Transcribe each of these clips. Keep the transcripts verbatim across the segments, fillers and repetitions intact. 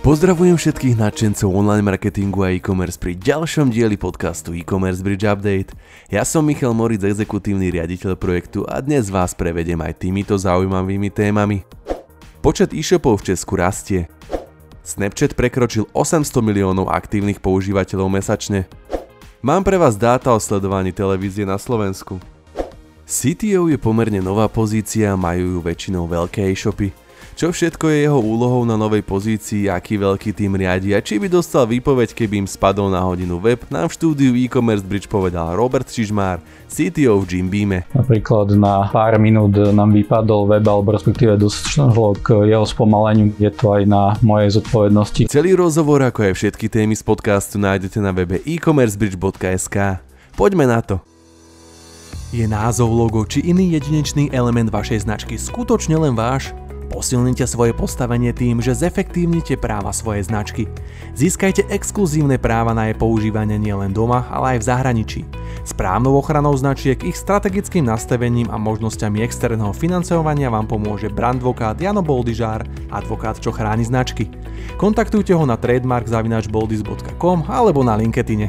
Pozdravujem všetkých nadšencov online marketingu a e-commerce pri ďalšom dieli podcastu E-commerce Bridge Update. Ja som Michal Moritz, exekutívny riaditeľ projektu a dnes vás prevedem aj týmito zaujímavými témami. Počet e-shopov v Česku rastie. Snapchat prekročil osemsto miliónov aktívnych používateľov mesačne. Mám pre vás dáta o sledovaní televízie na Slovensku. C T O je pomerne nová pozícia, majú ju väčšinou veľké e-shopy. Čo všetko je jeho úlohou na novej pozícii, aký veľký tým riadi a či by dostal výpoveď, keby im spadol na hodinu web, nám v štúdiu E-commerce Bridge povedal Robert Čižmár, C T O v Jim Beame. Napríklad na pár minút nám vypadol web, alebo respektíve došlo k jeho spomaleniu, je to aj na mojej zodpovednosti. Celý rozhovor, ako aj všetky témy z podcastu nájdete na webe e commerce bridge bodka es ká. Poďme na to. Je názov, logo či iný jedinečný element vašej značky skutočne len váš? Posilnite svoje postavenie tým, že zefektívnite práva svojej značky. Získajte exkluzívne práva na jej používanie nielen doma, ale aj v zahraničí. Správnou ochranou značiek, ich strategickým nastavením a možnosťami externého financovania vám pomôže brandvokát Jano Boldyžár, advokát, čo chráni značky. Kontaktujte ho na trademark zavináč boldys bodka com alebo na LinkedIne.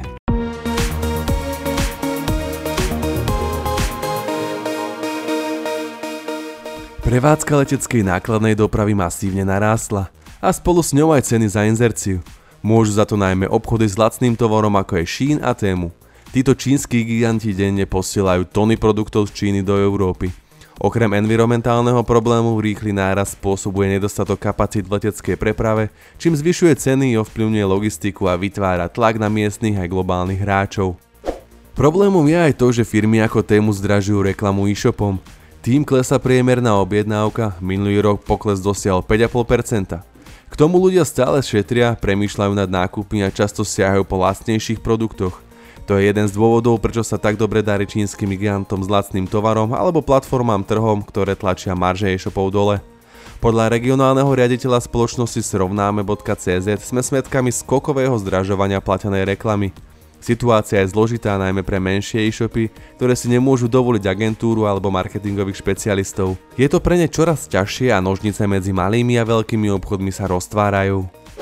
Prevádzka leteckej nákladnej dopravy masívne narástla a spolu s ňou aj ceny za inzerciu. Môžu za to najmä obchody s lacným tovarom ako je Shein a Temu. Títo čínsky giganti denne posielajú tony produktov z Číny do Európy. Okrem environmentálneho problému rýchly nárast spôsobuje nedostatok kapacít v leteckej preprave, čím zvyšuje ceny, ovplyvňuje logistiku a vytvára tlak na miestnych aj globálnych hráčov. Problémom je aj to, že firmy ako Temu zdražujú reklamu e-shopom. Tým klesá priemerná objednávka, minulý rok pokles dosiahol päť celá päť percenta. K tomu ľudia stále šetria, premýšľajú nad nákupmi a často siahajú po lacnejších produktoch. To je jeden z dôvodov, prečo sa tak dobre darí čínskym gigantom s lacným tovarom alebo platformám trhom, ktoré tlačia marže e-shopov dole. Podľa regionálneho riaditeľa spoločnosti srovnáme bodka cé zet sme svedkami skokového zdražovania platenej reklamy. Situácia je zložitá najmä pre menšie e-shopy, ktoré si nemôžu dovoliť agentúru alebo marketingových špecialistov. Je to pre ne čoraz ťažšie a nožnice medzi malými a veľkými obchodmi sa roztvárajú.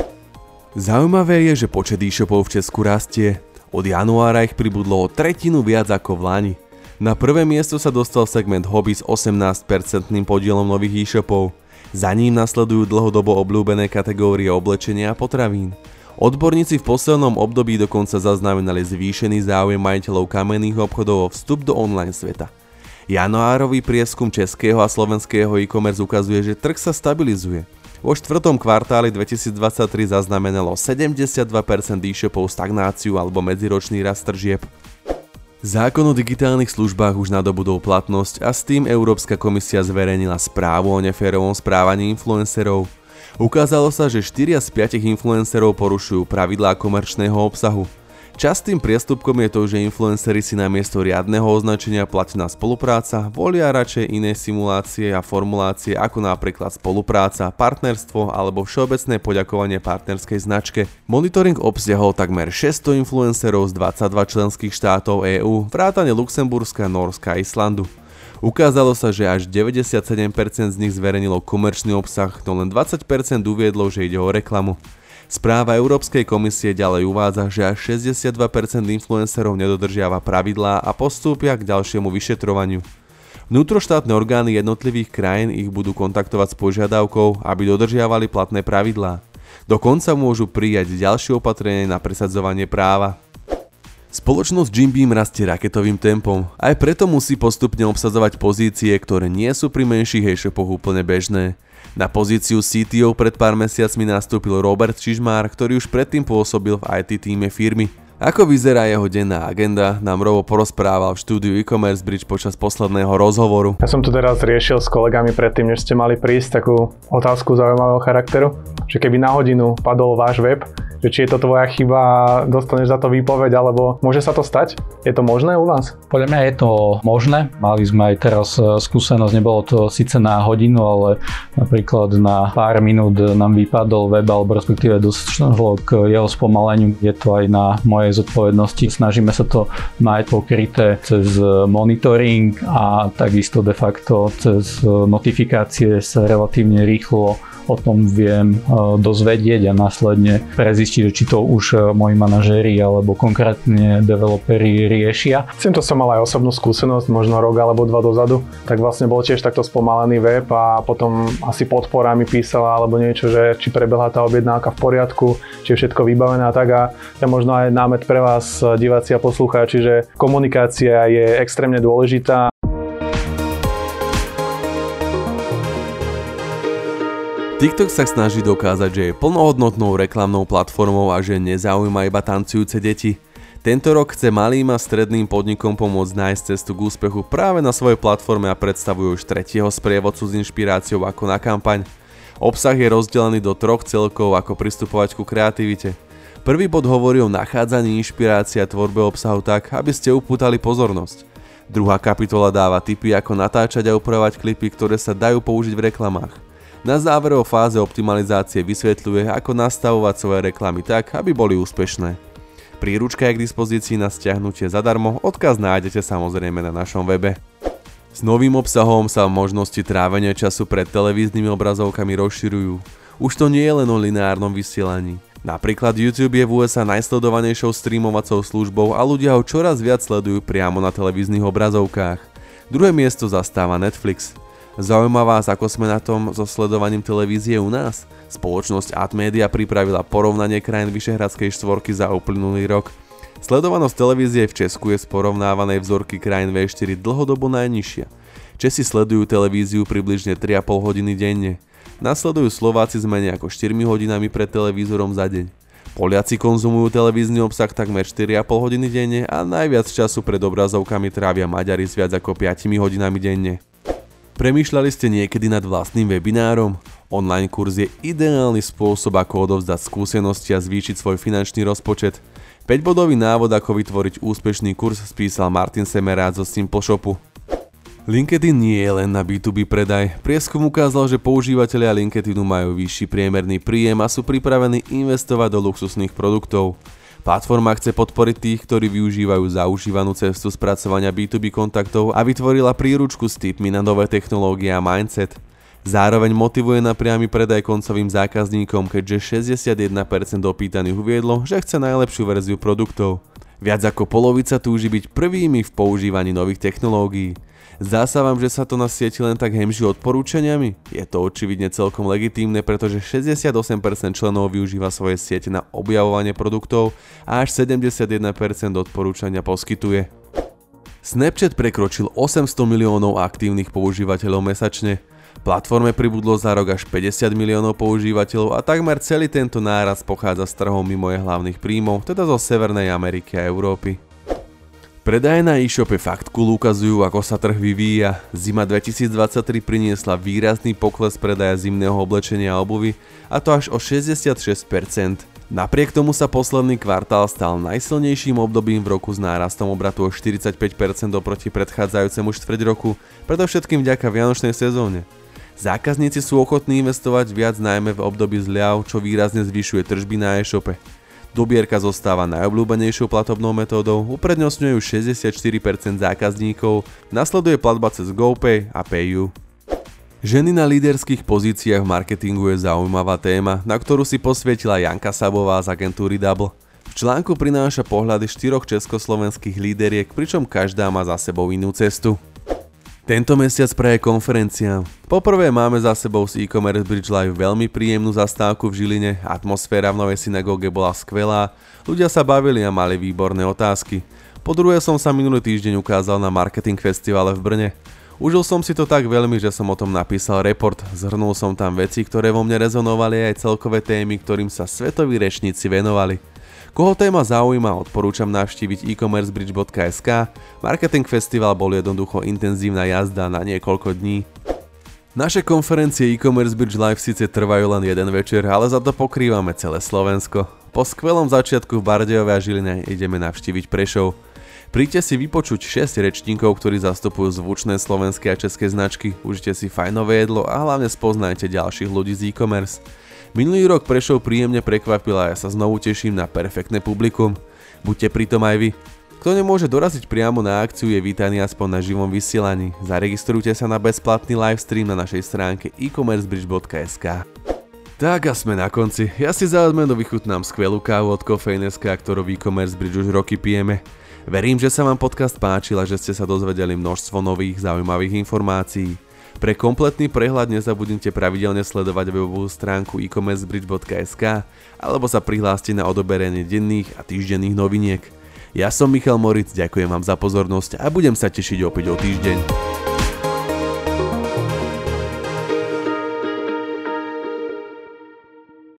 Zaujímavé je, že počet e-shopov v Česku rastie. Od januára ich pribudlo o tretinu viac ako v lani. Na prvé miesto sa dostal segment hobby s osemnásť percentným podielom nových e-shopov. Za ním nasledujú dlhodobo obľúbené kategórie oblečenia a potravín. Odborníci v poslednom období dokonca zaznamenali zvýšený záujem majiteľov kamenných obchodov o vstup do online sveta. Januárový prieskum českého a slovenského e-commerce ukazuje, že trh sa stabilizuje. Vo štvrtom kvartáli dvetisícdvadsaťtri zaznamenalo sedemdesiatdva percent e-shopov stagnáciu alebo medziročný rast tržieb. Zákon o digitálnych službách už nadobudol platnosť a s tým Európska komisia zverejnila správu o neférovom správaní influencerov. Ukázalo sa, že štyria z piatich influencerov porušujú pravidlá komerčného obsahu. Častým priestupkom je to, že influenceri si namiesto riadneho označenia platená spolupráca volia radšej iné simulácie a formulácie ako napríklad spolupráca, partnerstvo alebo všeobecné poďakovanie partnerskej značke. Monitoring obsiahol takmer šesťsto influencerov z dvadsaťdva členských štátov é ú, vrátane Luxemburska, Nórska a Islandu. Ukázalo sa, že až deväťdesiatsedem percent z nich zverejnilo komerčný obsah, no len dvadsať percent uviedlo, že ide o reklamu. Správa Európskej komisie ďalej uvádza, že až šesťdesiatdva percent influencerov nedodržiava pravidlá a postúpia k ďalšiemu vyšetrovaniu. Vnútroštátne orgány jednotlivých krajín ich budú kontaktovať s požiadavkou, aby dodržiavali platné pravidlá. Dokonca môžu prijať ďalšie opatrenie na presadzovanie práva. Spoločnosť Jim Beame rastie raketovým tempom, aj preto musí postupne obsadzovať pozície, ktoré nie sú pri menších e-shopoch úplne bežné. Na pozíciu C T O pred pár mesiacmi nastúpil Robert Čižmár, ktorý už predtým pôsobil v í té tíme firmy. Ako vyzerá jeho denná agenda, nám Robo porozprával v štúdiu E-commerce Bridge počas posledného rozhovoru. Ja som tu teraz riešil s kolegami predtým, než ste mali prísť, takú otázku zaujímavého charakteru, že keby na hodinu padol váš web, že či je to tvoja chyba a dostaneš za to výpoveď, alebo môže sa to stať? Je to možné u vás? Podľa mňa je to možné. Mali sme aj teraz skúsenosť, nebolo to síce na hodinu, ale napríklad na pár minút nám vypadol web, alebo respektíve došlo k jeho spomaleniu. Je to aj na mojej mojej zodpovednosti. Snažíme sa to mať pokryté cez monitoring a takisto de facto cez notifikácie sa relatívne rýchlo o tom viem dozvedieť a následne prezistiť, či to už moji manažéri alebo konkrétne developeri riešia. S týmto som mal aj osobnú skúsenosť, možno rok alebo dva dozadu, tak vlastne bol tiež takto spomalený web a potom asi podpora mi písala alebo niečo, že či prebehla tá objednávka v poriadku, či je všetko vybavené a tak, a to je možno aj námet pre vás, diváci a poslucháči, že komunikácia je extrémne dôležitá. TikTok sa snaží dokázať, že je plnohodnotnou reklamnou platformou a že nezaujíma iba tancujúce deti. Tento rok chce malým a stredným podnikom pomôcť nájsť cestu k úspechu práve na svojej platforme a predstavujú už tretieho sprievodcu s inšpiráciou ako na kampaň. Obsah je rozdelený do troch celkov, ako pristupovať ku kreativite. Prvý bod hovorí o nachádzaní inšpirácie a tvorbe obsahu tak, aby ste upútali pozornosť. Druhá kapitola dáva tipy, ako natáčať a upravovať klipy, ktoré sa dajú použiť v reklamách. Na záver o fáze optimalizácie vysvetľuje, ako nastavovať svoje reklamy tak, aby boli úspešné. Príručka je k dispozícii na stiahnutie zadarmo, odkaz nájdete samozrejme na našom webe. S novým obsahom sa možnosti trávenia času pred televíznymi obrazovkami rozširujú. Už to nie je len o lineárnom vysielaní. Napríklad YouTube je v ú es á najsledovanejšou streamovacou službou a ľudia ho čoraz viac sledujú priamo na televíznych obrazovkách. Druhé miesto zastáva Netflix. Zaujíma vás, ako sme na tom so sledovaním televízie u nás? Spoločnosť Admedia pripravila porovnanie krajín Vyšehradskej štvorky za uplynulý rok. Sledovanosť televízie v Česku je z porovnávanej vzorky krajín vé štyri dlhodobo najnižšia. Česi sledujú televíziu približne tri a pol hodiny denne. Nasledujú Slováci s menej ako štyrmi hodinami pred televízorom za deň. Poliaci konzumujú televízny obsah takmer štyri a pol hodiny denne a najviac času pred obrazovkami trávia Maďari s viac ako piatimi hodinami denne. Premýšľali ste niekedy nad vlastným webinárom? Online kurz je ideálny spôsob, ako odovzdať skúsenosti a zvýšiť svoj finančný rozpočet. päťbodový návod, ako vytvoriť úspešný kurz, spísal Martin Semerád zo Simple Shopu. LinkedIn nie je len na bí tú bí predaj. Prieskum ukázal, že používatelia LinkedInu majú vyšší priemerný príjem a sú pripravení investovať do luxusných produktov. Platforma chce podporiť tých, ktorí využívajú zaužívanú cestu spracovania bí tú bí kontaktov a vytvorila príručku s tipmi na nové technológie a mindset. Zároveň motivuje na priamy predaj koncovým zákazníkom, keďže šesťdesiatjeden percent opýtaných uviedlo, že chce najlepšiu verziu produktov. Viac ako polovica túži byť prvými v používaní nových technológií. Zdá sa vám, že sa to na sieti len tak hemží odporúčaniami? Je to očividne celkom legitímne, pretože šesťdesiatosem percent členov využíva svoje siete na objavovanie produktov a až sedemdesiatjeden percent odporúčania poskytuje. Snapchat prekročil osemsto miliónov aktívnych používateľov mesačne. Platforme pribudlo za rok až päťdesiat miliónov používateľov a takmer celý tento nárast pochádza z trhov mimo jej hlavných príjmov, teda zo Severnej Ameriky a Európy. Predaje na e-shope Faktcool ukazujú, ako sa trh vyvíja. Zima dvetisícdvadsaťtri priniesla výrazný pokles predaja zimného oblečenia a obuvy, a to až o šesťdesiatšesť percent. Napriek tomu sa posledný kvartál stal najsilnejším obdobím v roku s nárastom obratu o štyridsaťpäť percent oproti predchádzajúcemu štvrť roku, predovšetkým vďaka vianočnej sezóne. Zákazníci sú ochotní investovať viac najmä v období zľav, čo výrazne zvyšuje tržby na e-shope. Dobierka zostáva najobľúbenejšou platobnou metódou, uprednostňujú šesťdesiatštyri percent zákazníkov, nasleduje platba cez GoPay a PayU. Ženy na líderských pozíciách v marketingu je zaujímavá téma, na ktorú si posvietila Janka Sabová z agentúry Double. V článku prináša pohľady štyroch československých líderiek, pričom každá má za sebou inú cestu. Tento mesiac praje konferencia. Poprvé máme za sebou z e-commerce Bridge Live veľmi príjemnú zastávku v Žiline, atmosféra v novej synagóge bola skvelá, ľudia sa bavili a mali výborné otázky. Po druhé som sa minulý týždeň ukázal na marketing festivale v Brne. Užil som si to tak veľmi, že som o tom napísal report, zhrnul som tam veci, ktoré vo mne rezonovali, aj celkové témy, ktorým sa svetoví rečníci venovali. Koho téma zaujíma, odporúčam navštíviť e-commerce bridge bodka es ká. Marketing festival bol jednoducho intenzívna jazda na niekoľko dní. Naše konferencie e-commerce Bridge Live síce trvajú len jeden večer, ale za to pokrývame celé Slovensko. Po skvelom začiatku v Bardejove a Žiline ideme navštíviť Prešov. Príďte si vypočuť šesť rečníkov, ktorí zastupujú zvučné slovenské a české značky, užite si fajnové jedlo a hlavne spoznajte ďalších ľudí z e-commerce. Minulý rok Prešov príjemne prekvapila a ja sa znovu teším na perfektné publikum. Buďte pritom aj vy. Kto nemôže doraziť priamo na akciu, je vítaný aspoň na živom vysielaní. Zaregistrujte sa na bezplatný livestream na našej stránke e commerce bridge bodka es ká. Tak a sme na konci. Ja si za odmenu vychutnám skvelú kávu od Kofeín bodka es ká, ktorú v e-commerce bridge už roky pijeme. Verím, že sa vám podcast páčil a že ste sa dozvedeli množstvo nových zaujímavých informácií. Pre kompletný prehľad nezabudnite pravidelne sledovať webovú stránku e commerce bridge bodka es ká alebo sa prihláste na odoberenie denných a týždenných noviniek. Ja som Michal Moritz, ďakujem vám za pozornosť a budem sa tešiť opäť o týždeň.